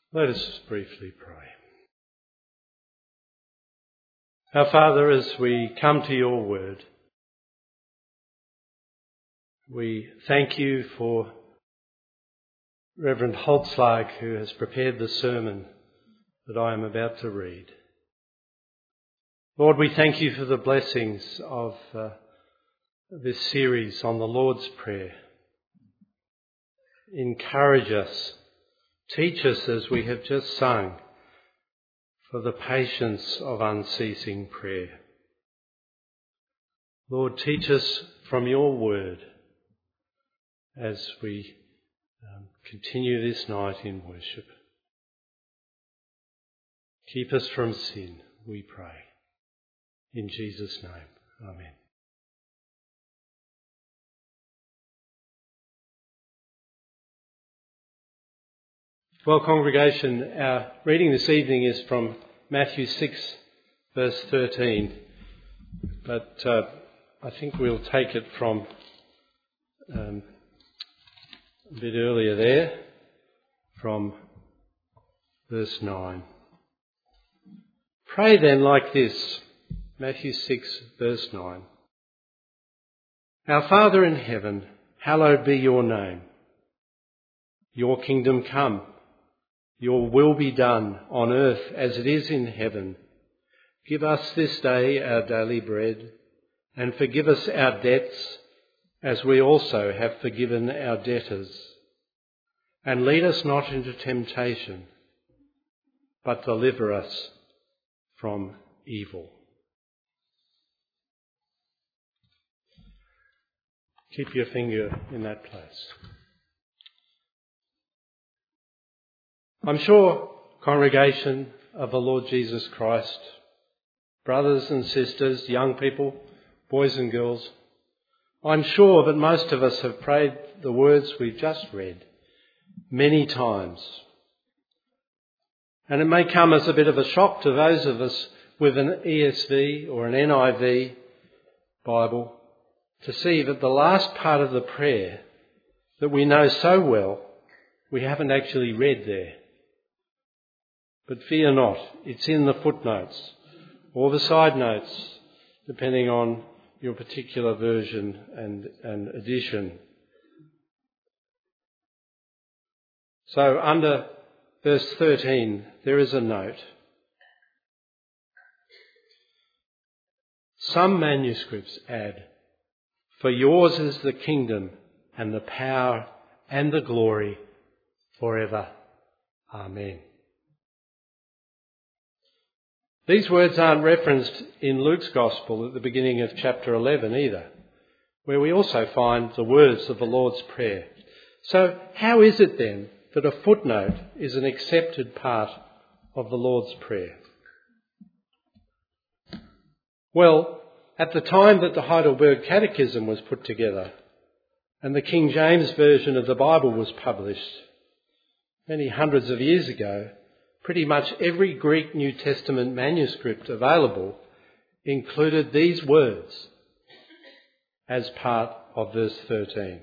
Let us briefly pray. Our Father, as we come to your word, we thank you for Reverend Holtzlag, who has prepared the sermon that I am about to read. Lord, we thank you for the blessings of this series on the Lord's Prayer. Encourage us, teach us as we have just sung, for the patience of unceasing prayer. Lord, teach us from your word as we continue this night in worship. Keep us from sin, we pray. In Jesus' name, amen. Well, congregation, our reading this evening is from Matthew 6, verse 13. But I think we'll take it from a bit earlier there, from verse 9. Pray then like this, Matthew 6, verse 9. Our Father in heaven, hallowed be your name. Your kingdom come. Your will be done on earth as it is in heaven. Give us this day our daily bread, and forgive us our debts as we also have forgiven our debtors. And lead us not into temptation, but deliver us from evil. Keep your finger in that place. I'm sure, congregation of the Lord Jesus Christ, brothers and sisters, young people, boys and girls, I'm sure that most of us have prayed the words we've just read many times. And it may come as a bit of a shock to those of us with an ESV or an NIV Bible to see that the last part of the prayer that we know so well, we haven't actually read there. But fear not, it's in the footnotes or the side notes, depending on your particular version and edition. So under verse 13, there is a note. Some manuscripts add, "For yours is the kingdom and the power and the glory forever. Amen." These words aren't referenced in Luke's Gospel at the beginning of chapter 11 either, where we also find the words of the Lord's Prayer. So how is it then that a footnote is an accepted part of the Lord's Prayer? Well, at the time that the Heidelberg Catechism was put together and the King James Version of the Bible was published many hundreds of years ago, pretty much every Greek New Testament manuscript available included these words as part of verse 13.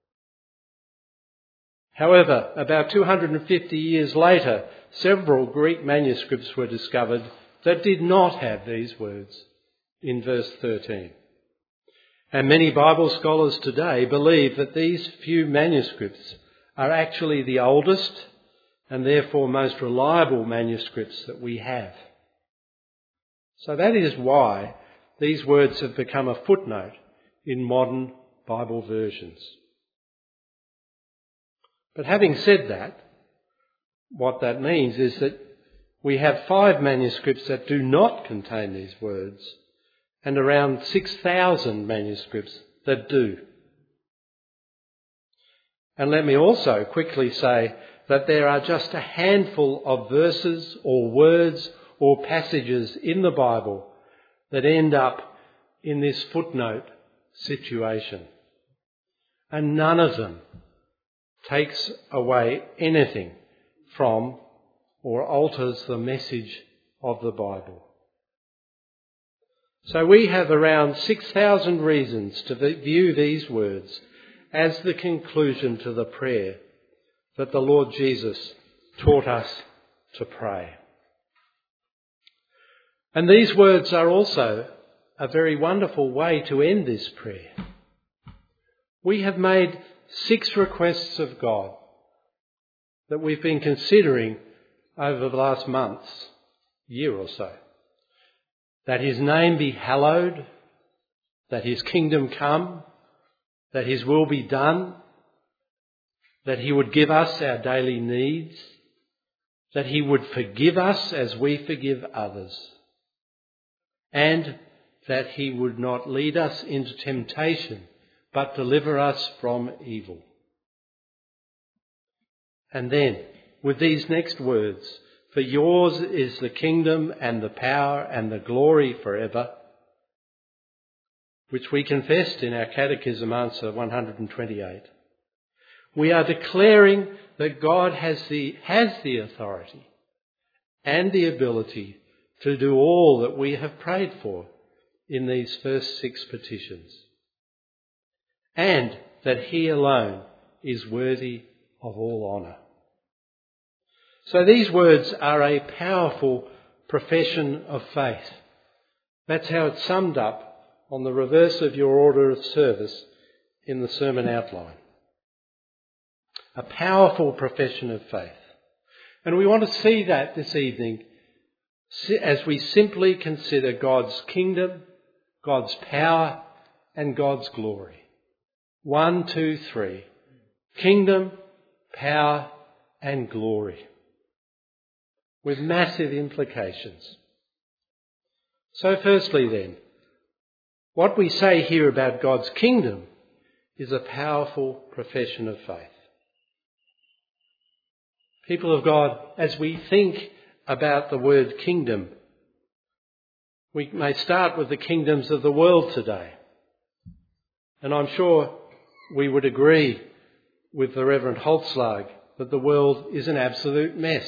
However, about 250 years later, several Greek manuscripts were discovered that did not have these words in verse 13. And many Bible scholars today believe that these few manuscripts are actually the oldest and therefore most reliable manuscripts that we have. So that is why these words have become a footnote in modern Bible versions. But having said that, what that means is that we have 5 manuscripts that do not contain these words and around 6,000 manuscripts that do. And let me also quickly say that there are just a handful of verses or words or passages in the Bible that end up in this footnote situation. And none of them takes away anything from or alters the message of the Bible. So we have around 6,000 reasons to view these words as the conclusion to the prayer that the Lord Jesus taught us to pray. And these words are also a very wonderful way to end this prayer. We have made 6 requests of God that we've been considering over the last months, year or so. That his name be hallowed, that his kingdom come, that his will be done, that he would give us our daily needs, that he would forgive us as we forgive others, and that he would not lead us into temptation, but deliver us from evil. And then, with these next words, for yours is the kingdom and the power and the glory forever, which we confessed in our Catechism answer 128. We are declaring that God has the authority and the ability to do all that we have prayed for in these first 6 petitions, and that he alone is worthy of all honour. So these words are a powerful profession of faith. That's how it's summed up on the reverse of your order of service in the sermon outline. A powerful profession of faith. And we want to see that this evening as we simply consider God's kingdom, God's power and God's glory. 1, 2, 3. Kingdom, power and glory. With massive implications. So firstly then, what we say here about God's kingdom is a powerful profession of faith. People of God, as we think about the word kingdom, we may start with the kingdoms of the world today. And I'm sure we would agree with the Reverend Holzlag that the world is an absolute mess.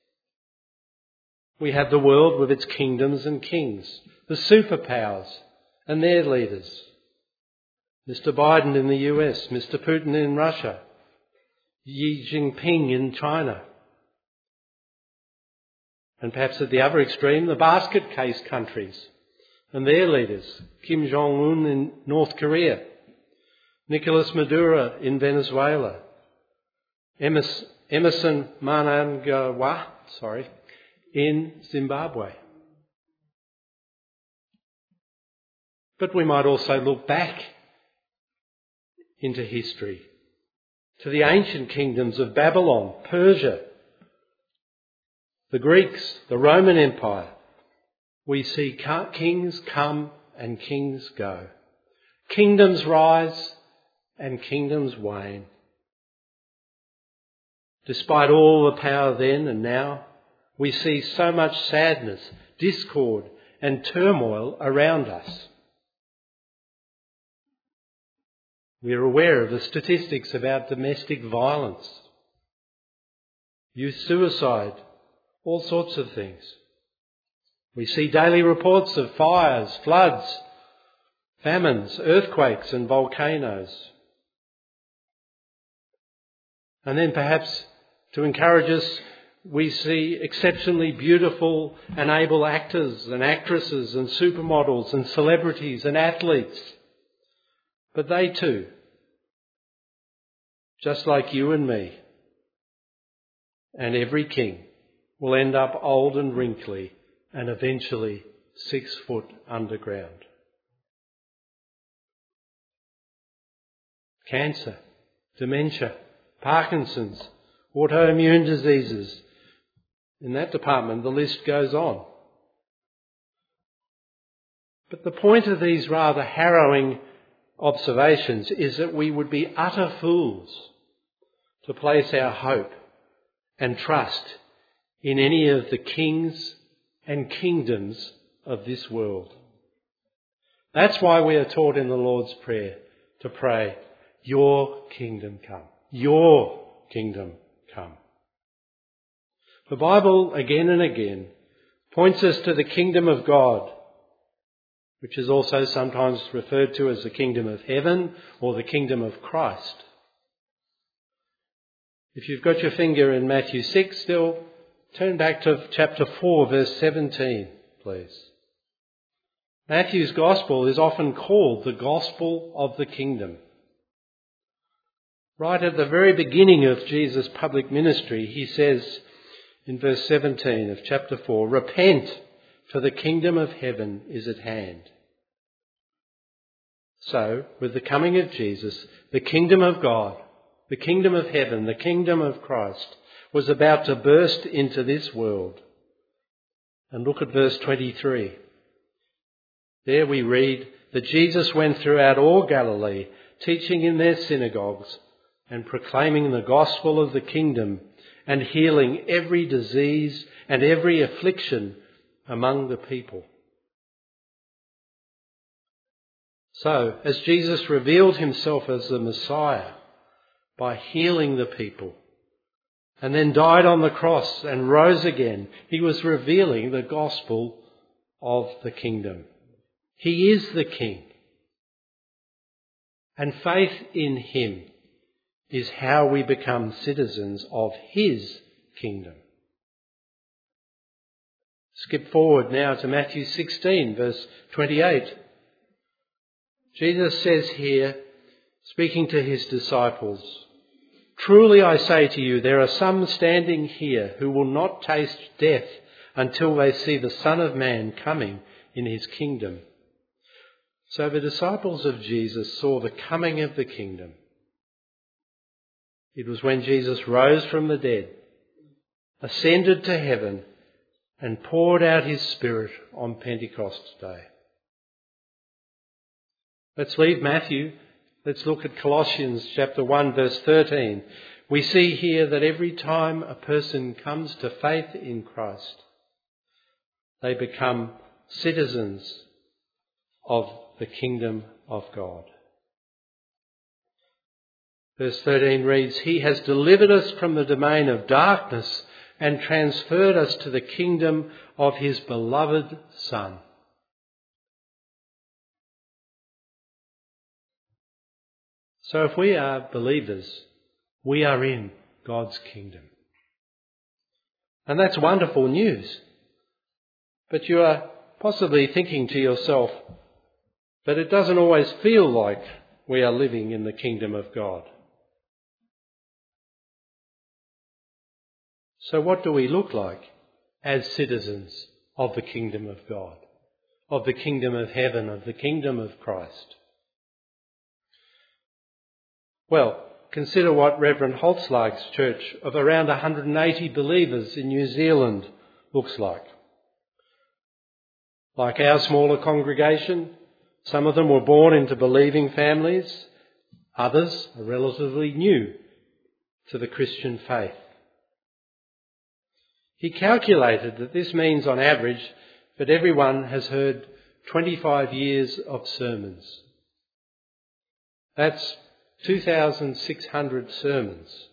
We have the world with its kingdoms and kings, the superpowers and their leaders. Mr. Biden in the US, Mr. Putin in Russia, Xi Jinping in China. And perhaps at the other extreme, the basket case countries and their leaders, Kim Jong-un in North Korea, Nicolas Maduro in Venezuela, Emerson Mnangagwa, in Zimbabwe. But we might also look back into history to the ancient kingdoms of Babylon, Persia, the Greeks, the Roman Empire. We see kings come and kings go. Kingdoms rise and kingdoms wane. Despite all the power then and now, we see so much sadness, discord and turmoil around us. We are aware of the statistics about domestic violence, youth suicide, all sorts of things. We see daily reports of fires, floods, famines, earthquakes and volcanoes. And then perhaps to encourage us, we see exceptionally beautiful and able actors and actresses and supermodels and celebrities and athletes. But they too, just like you and me, and every king, will end up old and wrinkly and eventually 6 foot underground. Cancer, dementia, Parkinson's, autoimmune diseases. In that department, the list goes on. But the point of these rather harrowing observations is that we would be utter fools to place our hope and trust in any of the kings and kingdoms of this world. That's why we are taught in the Lord's Prayer to pray, your kingdom come, your kingdom come. The Bible again and again points us to the kingdom of God, which is also sometimes referred to as the kingdom of heaven or the kingdom of Christ. If you've got your finger in Matthew 6 still, Turn back to chapter 4, verse 17, please. Matthew's gospel is often called the gospel of the kingdom. Right at the very beginning of Jesus' public ministry, he says in verse 17 of chapter 4, "Repent, for the kingdom of heaven is at hand." So, with the coming of Jesus, the kingdom of God, the kingdom of heaven, the kingdom of Christ was about to burst into this world. And look at verse 23. There we read that Jesus went throughout all Galilee, teaching in their synagogues and proclaiming the gospel of the kingdom and healing every disease and every affliction among the people. So, as Jesus revealed himself as the Messiah by healing the people and then died on the cross and rose again, he was revealing the gospel of the kingdom. He is the King. And faith in him is how we become citizens of his kingdom. Skip forward now to Matthew 16, verse 28. Jesus says here, speaking to his disciples, "Truly I say to you, there are some standing here who will not taste death until they see the Son of Man coming in his kingdom." So the disciples of Jesus saw the coming of the kingdom. It was when Jesus rose from the dead, ascended to heaven, and poured out his Spirit on Pentecost Day. Let's leave Matthew. Let's look at Colossians chapter 1, verse 13. We see here that every time a person comes to faith in Christ, they become citizens of the kingdom of God. Verse 13 reads, "He has delivered us from the domain of darkness and transferred us to the kingdom of his beloved Son." So if we are believers, we are in God's kingdom. And that's wonderful news. But you are possibly thinking to yourself, but it doesn't always feel like we are living in the kingdom of God. So what do we look like as citizens of the kingdom of God, of the kingdom of heaven, of the kingdom of Christ? Well, consider what Reverend Holzlag's church of around 180 believers in New Zealand looks like. Like our smaller congregation, some of them were born into believing families, others are relatively new to the Christian faith. He calculated that this means on average that everyone has heard 25 years of sermons. That's 2,600 sermons.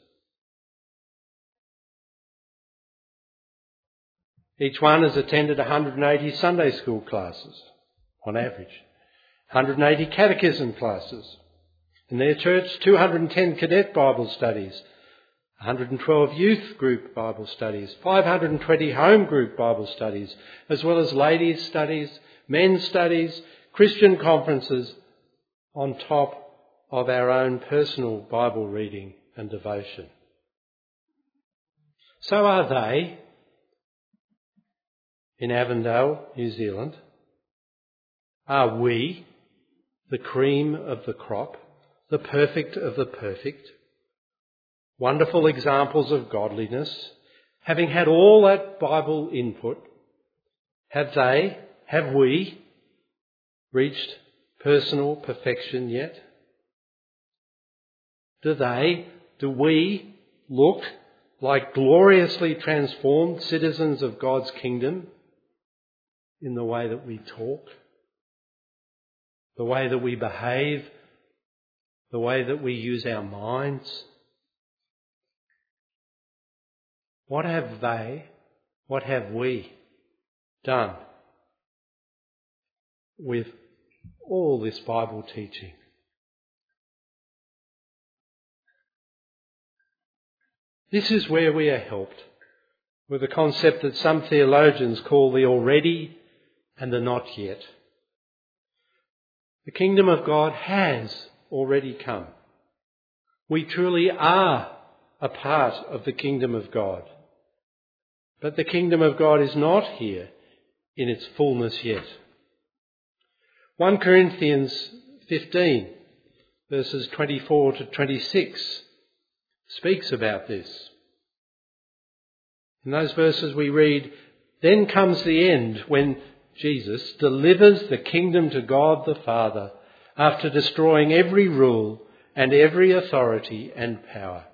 Each one has attended 180 Sunday school classes, on average, 180 catechism classes. In their church, 210 cadet Bible studies, 112 youth group Bible studies, 520 home group Bible studies, as well as ladies' studies, men's studies, Christian conferences, on top of our own personal Bible reading and devotion. So are they in Avondale, New Zealand. Are we the cream of the crop, the perfect of the perfect? Wonderful examples of godliness. Having had all that Bible input, have we reached personal perfection yet? Do we look like gloriously transformed citizens of God's kingdom in the way that we talk, the way that we behave, the way that we use our minds? What have we done with all this Bible teaching? This is where we are helped with a concept that some theologians call the already and the not yet. The kingdom of God has already come. We truly are a part of the kingdom of God. But the kingdom of God is not here in its fullness yet. 1 Corinthians 15, verses 24 to 26, speaks about this. In those verses we read, "Then comes the end when Jesus delivers the kingdom to God the Father after destroying every rule and every authority and power.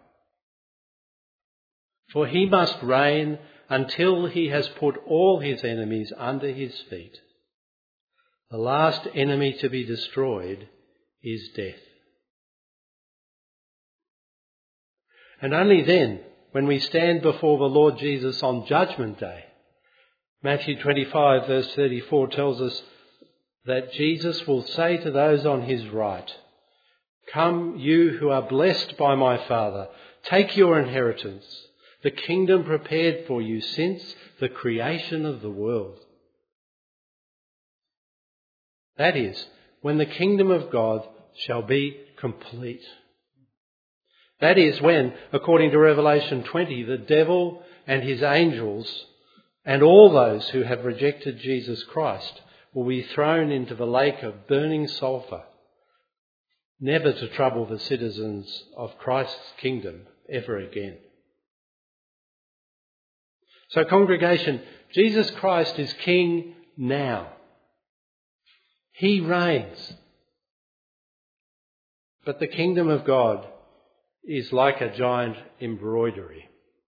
For he must reign until he has put all his enemies under his feet. The last enemy to be destroyed is death." And only then, when we stand before the Lord Jesus on Judgment Day, Matthew 25 verse 34 tells us that Jesus will say to those on his right, "Come, you who are blessed by my Father, take your inheritance, the kingdom prepared for you since the creation of the world." That is, when the kingdom of God shall be complete. That is when, according to Revelation 20, the devil and his angels and all those who have rejected Jesus Christ will be thrown into the lake of burning sulphur, never to trouble the citizens of Christ's kingdom ever again. So, congregation, Jesus Christ is King now. He reigns. But the kingdom of God is like a giant embroidery.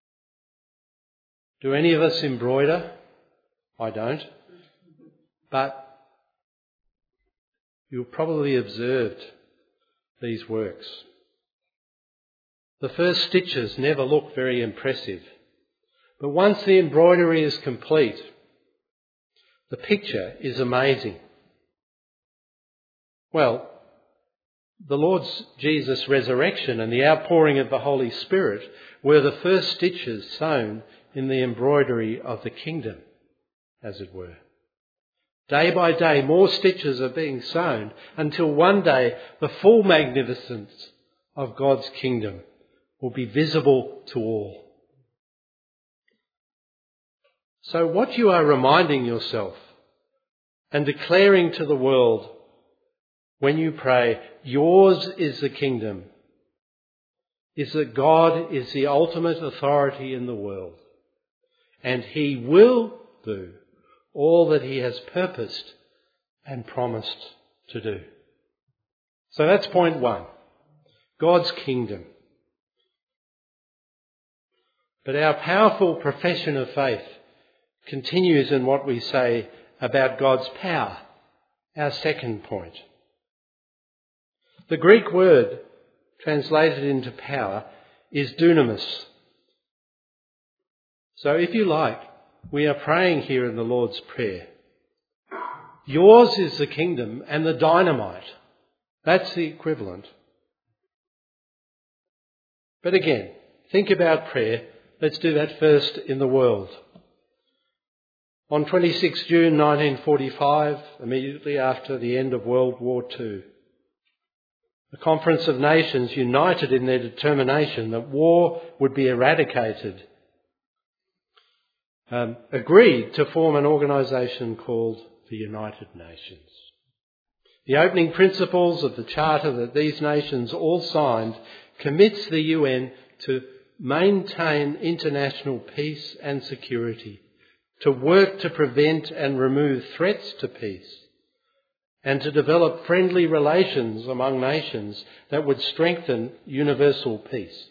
Do any of us embroider? I don't. But you've probably observed these works. The first stitches never look very impressive. But once the embroidery is complete, the picture is amazing. Well, the Lord Jesus' resurrection and the outpouring of the Holy Spirit were the first stitches sewn in the embroidery of the kingdom, as it were. Day by day, more stitches are being sewn until one day the full magnificence of God's kingdom will be visible to all. So what you are reminding yourself and declaring to the world when you pray, "Yours is the kingdom," is that God is the ultimate authority in the world, and he will do all that he has purposed and promised to do. So that's point one, God's kingdom. But our powerful profession of faith continues in what we say about God's power, our second point. The Greek word translated into power is dunamis. So if you like, we are praying here in the Lord's Prayer. Yours is the kingdom and the dynamite. That's the equivalent. But again, think about prayer. Let's do that first in the world. On 26 June 1945, immediately after the end of World War II, the Conference of Nations, united in their determination that war would be eradicated, agreed to form an organisation called the United Nations. The opening principles of the charter that these nations all signed commits the UN to maintain international peace and security, to work to prevent and remove threats to peace, and to develop friendly relations among nations that would strengthen universal peace.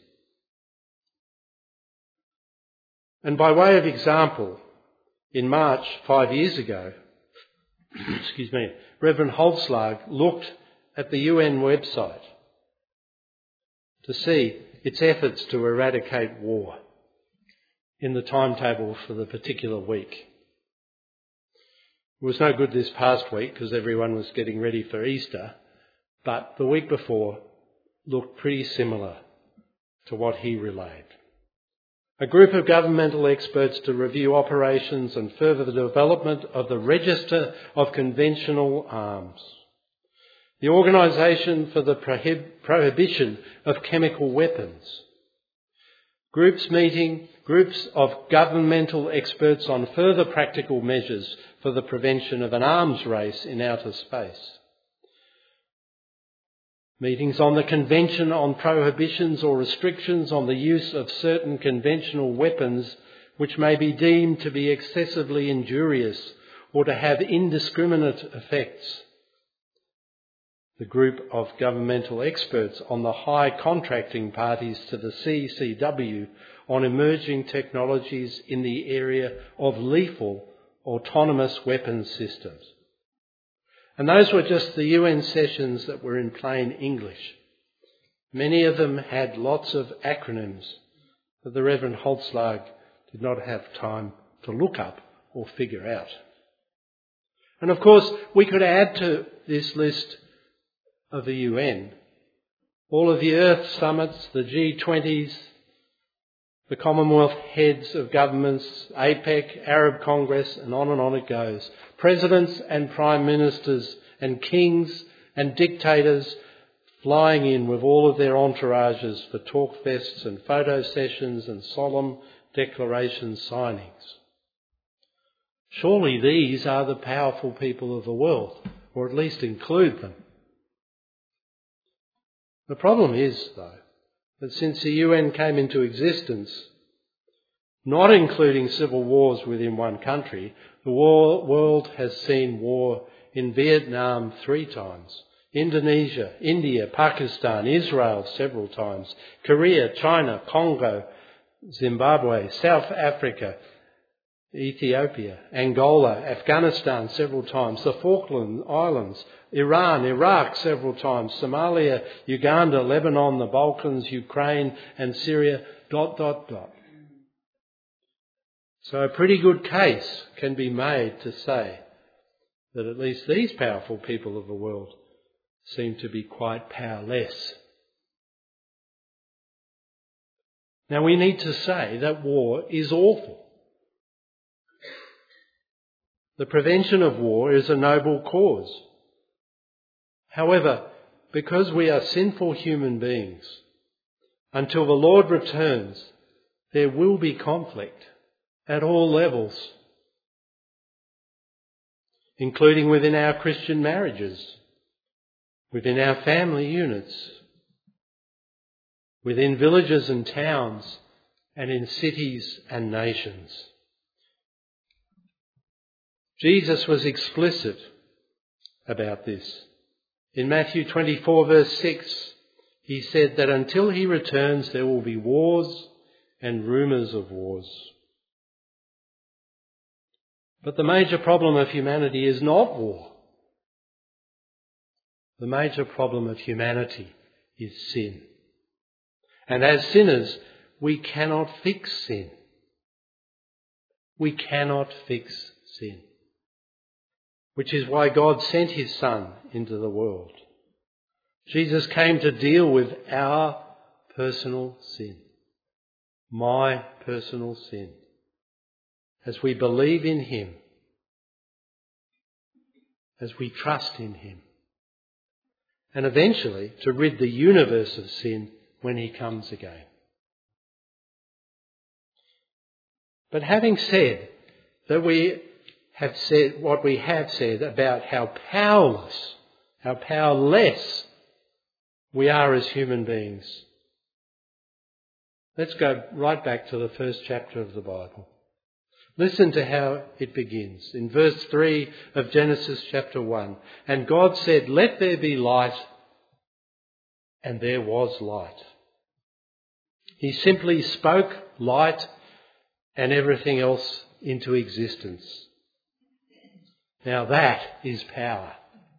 And by way of example, in March 5 years ago, Reverend Holzlag looked at the UN website to see its efforts to eradicate war in the timetable for the particular week. It was no good this past week because everyone was getting ready for Easter, but the week before looked pretty similar to what he relayed. A group of governmental experts to review operations and further the development of the Register of Conventional Arms. The Organisation for the Prohibition of Chemical Weapons. Groups of governmental experts on further practical measures for the prevention of an arms race in outer space. Meetings on the Convention on Prohibitions or Restrictions on the Use of Certain Conventional Weapons which may be deemed to be excessively injurious or to have indiscriminate effects. The group of governmental experts on the high contracting parties to the CCW on emerging technologies in the area of lethal autonomous weapons systems. And those were just the UN sessions that were in plain English. Many of them had lots of acronyms that the Reverend Holzlag did not have time to look up or figure out. And of course, we could add to this list of the UN all of the Earth summits, the G20s, the Commonwealth heads of governments, APEC, Arab Congress, and on it goes. Presidents and prime ministers and kings and dictators flying in with all of their entourages for talk fests and photo sessions and solemn declaration signings. Surely these are the powerful people of the world, or at least include them. The problem is, though, that since the UN came into existence, not including civil wars within one country, the world has seen war in Vietnam 3 times, Indonesia, India, Pakistan, Israel several times, Korea, China, Congo, Zimbabwe, South Africa, Ethiopia, Angola, Afghanistan several times, the Falkland Islands, Iran, Iraq several times, Somalia, Uganda, Lebanon, the Balkans, Ukraine and Syria, ... So a pretty good case can be made to say that at least these powerful people of the world seem to be quite powerless. Now we need to say that war is awful. The prevention of war is a noble cause. However, because we are sinful human beings, until the Lord returns, there will be conflict at all levels, including within our Christian marriages, within our family units, within villages and towns, and in cities and nations. Jesus was explicit about this. In Matthew 24 verse 6, he said that until he returns there will be wars and rumours of wars. But the major problem of humanity is not war. The major problem of humanity is sin. And as sinners, we cannot fix sin. We cannot fix sin. Which is why God sent his Son into the world. Jesus came to deal with our personal sin. My personal sin. As we believe in him. As we trust in him. And eventually to rid the universe of sin when he comes again. But having said that we have said what we have said about how powerless, how powerless we are as human beings, let's go right back to the first chapter of the Bible. Listen to how it begins. In verse 3 of Genesis chapter 1. And God said, "Let there be light," and there was light. He simply spoke light and everything else into existence. Now that is power.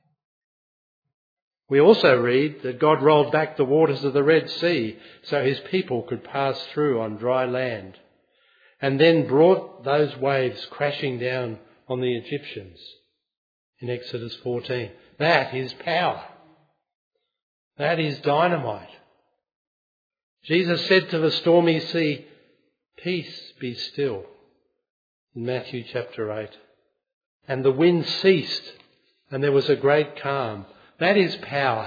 We also read that God rolled back the waters of the Red Sea so his people could pass through on dry land, and then brought those waves crashing down on the Egyptians in Exodus 14. That is power. That is dynamite. Jesus said to the stormy sea, Peace, be still, in Matthew chapter 8. And the wind ceased, and there was a great calm. That is power.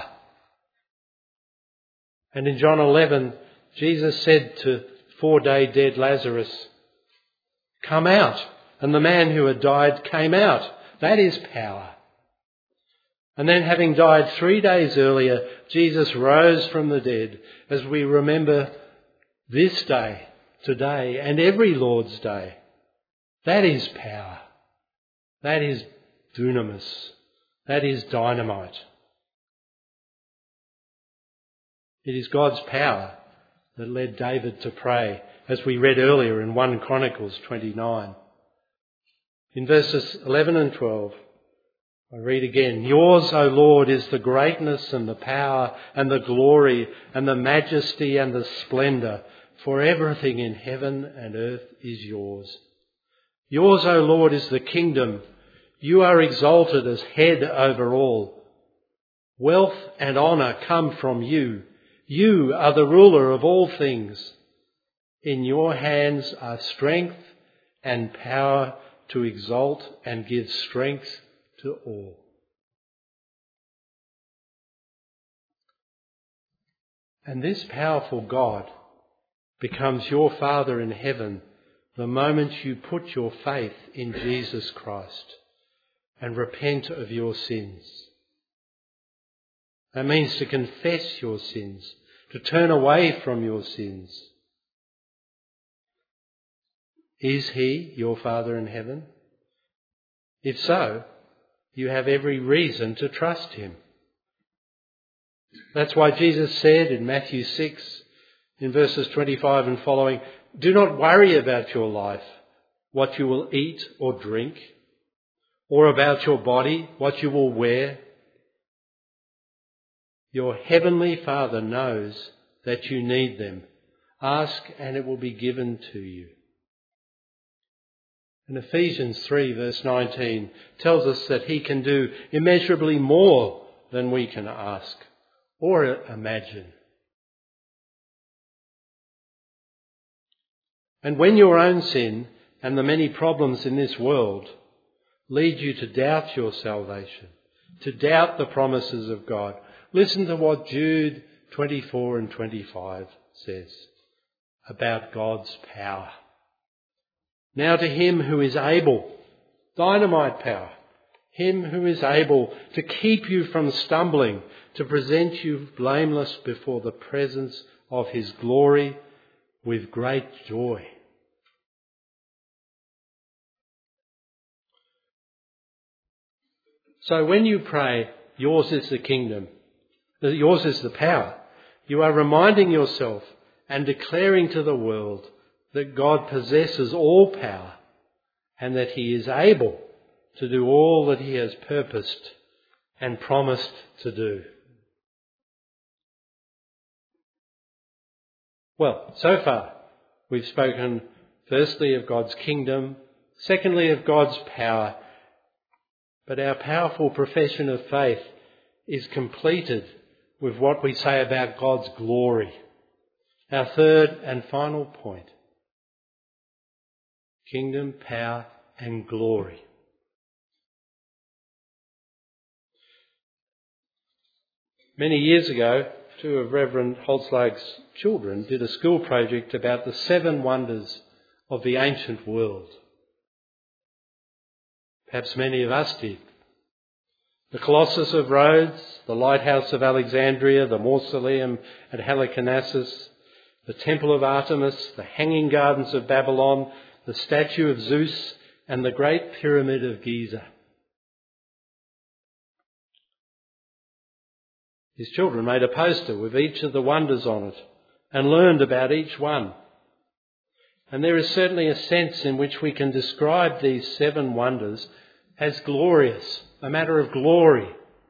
And in John 11, Jesus said to 4-day dead Lazarus, "Come out." And the man who had died came out. That is power. And then, having died 3 days earlier, Jesus rose from the dead, as we remember this day, today, and every Lord's Day. That is power. That is dunamis. That is dynamite. It is God's power that led David to pray, as we read earlier in 1 Chronicles 29. In verses 11 and 12, I read again, "Yours, O Lord, is the greatness and the power and the glory and the majesty and the splendour, for everything in heaven and earth is yours. Yours, O Lord, is the kingdom. You are exalted as head over all. Wealth and honour come from you. You are the ruler of all things. In your hands are strength and power to exalt and give strength to all." And this powerful God becomes your Father in heaven the moment you put your faith in Jesus Christ and repent of your sins. That means to confess your sins, to turn away from your sins. Is He your Father in heaven? If so, you have every reason to trust Him. That's why Jesus said in Matthew 6, in verses 25 and following, "Do not worry about your life, what you will eat or drink, or about your body, what you will wear. Your heavenly Father knows that you need them. Ask and it will be given to you." And Ephesians 3 verse 19 tells us that He can do immeasurably more than we can ask or imagine. And when your own sin and the many problems in this world lead you to doubt your salvation, to doubt the promises of God, listen to what Jude 24 and 25 says about God's power. "Now to Him who is able," dynamite power, "Him who is able to keep you from stumbling, to present you blameless before the presence of His glory with great joy." So when you pray, "Yours is the kingdom," yours is the power, you are reminding yourself and declaring to the world that God possesses all power and that He is able to do all that He has purposed and promised to do. Well, so far we've spoken firstly of God's kingdom, secondly of God's power, but our powerful profession of faith is completed with what we say about God's glory. Our third and final point: kingdom, power and glory. Many years ago, two of Reverend Holzlag's children did a school project about the 7 wonders of the ancient world. Perhaps many of us did. The Colossus of Rhodes, the Lighthouse of Alexandria, the Mausoleum at Halicarnassus, the Temple of Artemis, the Hanging Gardens of Babylon, the statue of Zeus, and the Great Pyramid of Giza. His children made a poster with each of the wonders on it and learned about each one. And there is certainly a sense in which we can describe these 7 wonders as glorious, a matter of glory.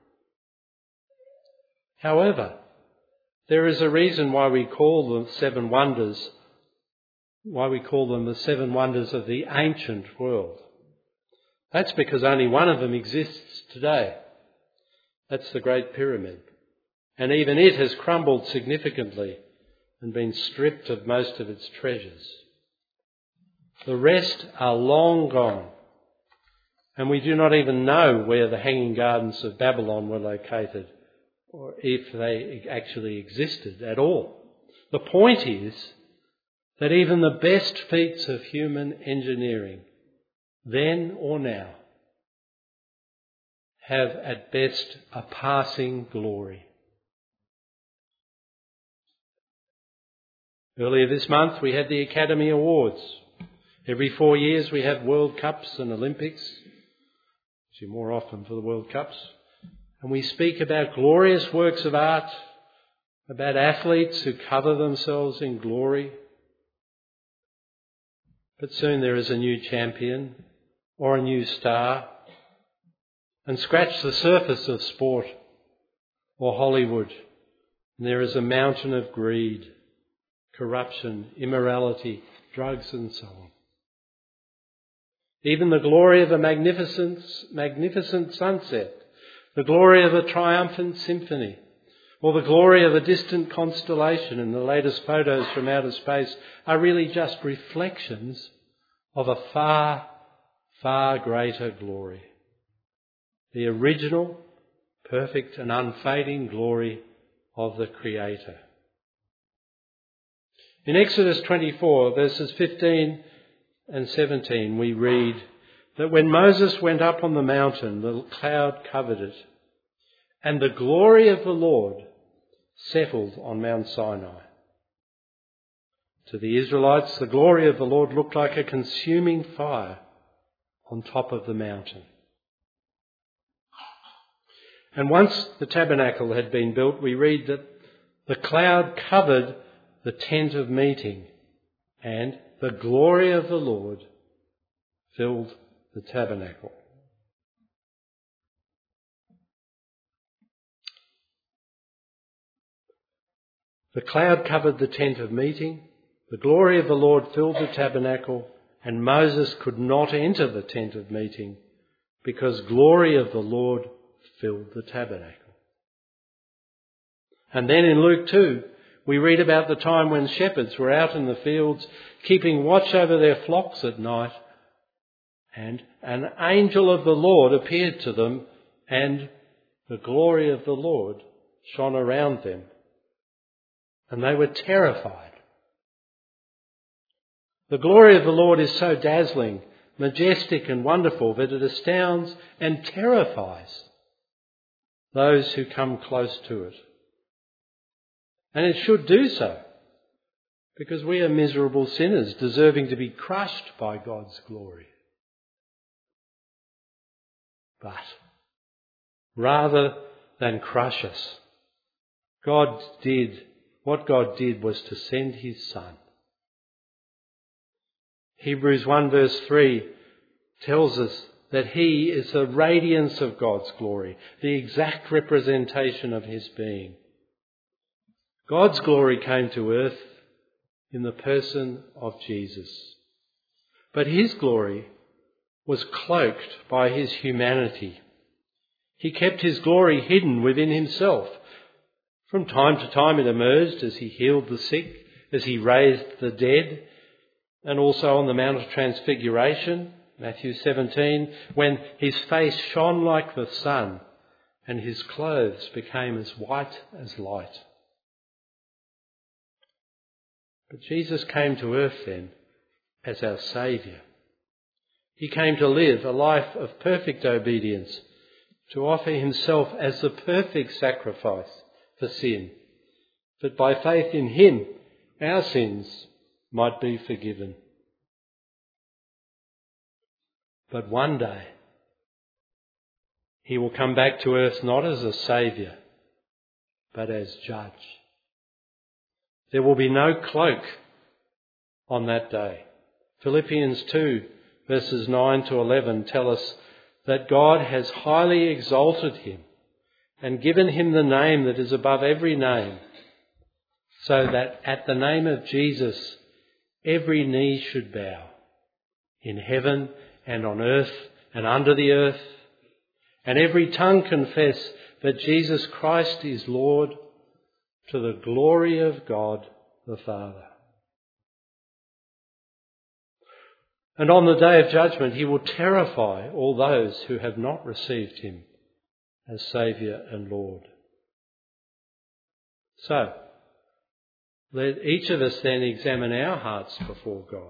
However, there is a reason why we call them 7 wonders, why we call them the 7 wonders of the ancient world. That's because only one of them exists today. That's the Great Pyramid. And even it has crumbled significantly and been stripped of most of its treasures. The rest are long gone, and we do not even know where the Hanging Gardens of Babylon were located, or if they actually existed at all. The point is that even the best feats of human engineering, then or now, have at best a passing glory. Earlier this month we had the Academy Awards. Every 4 years we have World Cups and Olympics, actually more often for the World Cups, and we speak about glorious works of art, about athletes who cover themselves in glory. But soon there is a new champion or a new star, and scratch the surface of sport or Hollywood, and there is a mountain of greed, corruption, immorality, drugs and so on. Even the glory of a magnificent sunset, the glory of a triumphant symphony, or the glory of a distant constellation in the latest photos from outer space are really just reflections of a far, far greater glory. The original, perfect and unfading glory of the Creator. In Exodus 24, verses 15 and 17, we read that when Moses went up on the mountain, the cloud covered it, and the glory of the Lord settled on Mount Sinai. To the Israelites, the glory of the Lord looked like a consuming fire on top of the mountain. And once the tabernacle had been built, we read that the cloud covered the tent of meeting, and the glory of the Lord filled the tabernacle. The cloud covered the tent of meeting, the glory of the Lord filled the tabernacle, and Moses could not enter the tent of meeting because glory of the Lord filled the tabernacle. And then in Luke 2, we read about the time when shepherds were out in the fields keeping watch over their flocks at night, and an angel of the Lord appeared to them, and the glory of the Lord shone around them, and they were terrified. The glory of the Lord is so dazzling, majestic and wonderful that it astounds and terrifies those who come close to it. And it should do so, because we are miserable sinners deserving to be crushed by God's glory. But rather than crush us, what God did was to send his Son. Hebrews 1 verse 3 tells us that he is the radiance of God's glory, the exact representation of his being. God's glory came to earth in the person of Jesus. But his glory was cloaked by his humanity. He kept his glory hidden within himself. From time to time it emerged as he healed the sick, as he raised the dead, and also on the Mount of Transfiguration, Matthew 17, when his face shone like the sun and his clothes became as white as light. But Jesus came to earth then as our Saviour. He came to live a life of perfect obedience, to offer himself as the perfect sacrifice for sin, that by faith in him our sins might be forgiven. But one day he will come back to earth not as a saviour, but as judge. There will be no cloak on that day. Philippians 2 verses 9 to 11 tell us that God has highly exalted him and given him the name that is above every name, so that at the name of Jesus every knee should bow, in heaven and on earth and under the earth, and every tongue confess that Jesus Christ is Lord, to the glory of God the Father. And on the day of judgment, he will terrify all those who have not received him as Saviour and Lord. So, let each of us then examine our hearts before God.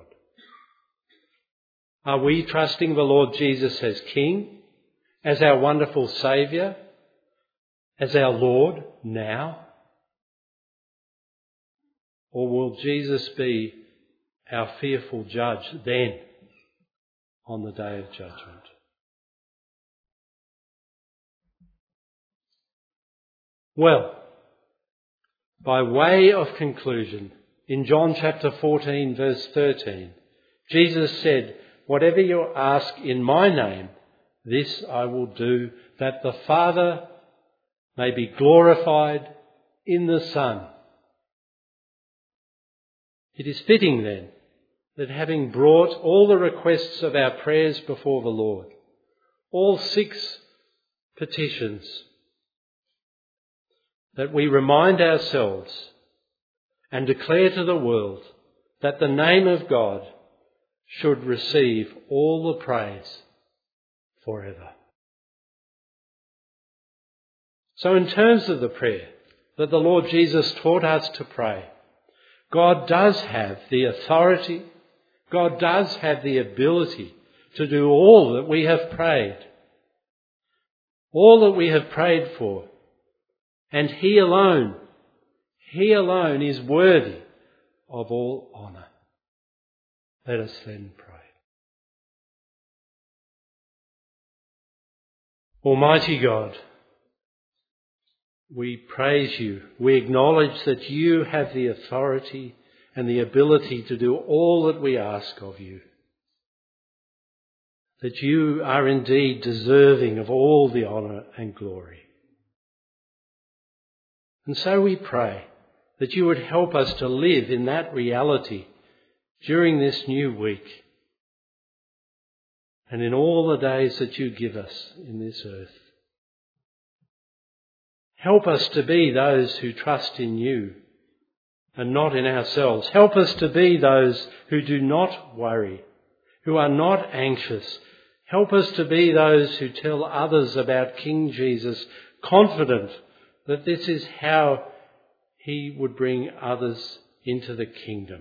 Are we trusting the Lord Jesus as King, as our wonderful Saviour, as our Lord now? Or will Jesus be our fearful judge then on the day of judgment? Well, by way of conclusion, in John chapter 14 verse 13, Jesus said, "Whatever you ask in my name, this I will do, that the Father may be glorified in the Son." It is fitting then that having brought all the requests of our prayers before the Lord, all 6 petitions, that we remind ourselves and declare to the world that the name of God should receive all the praise forever. So in terms of the prayer that the Lord Jesus taught us to pray, God does have the authority, God does have the ability to do all that we have prayed, all that we have prayed for. And He alone is worthy of all honour. Let us then pray. Almighty God, we praise you. We acknowledge that you have the authority and the ability to do all that we ask of you. That you are indeed deserving of all the honour and glory. And so we pray that you would help us to live in that reality during this new week and in all the days that you give us in this earth. Help us to be those who trust in you and not in ourselves. Help us to be those who do not worry, who are not anxious. Help us to be those who tell others about King Jesus, confident that this is how he would bring others into the kingdom.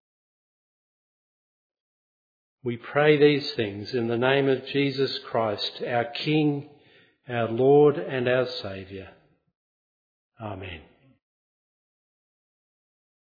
We pray these things in the name of Jesus Christ, our King, our Lord and our Saviour. Amen.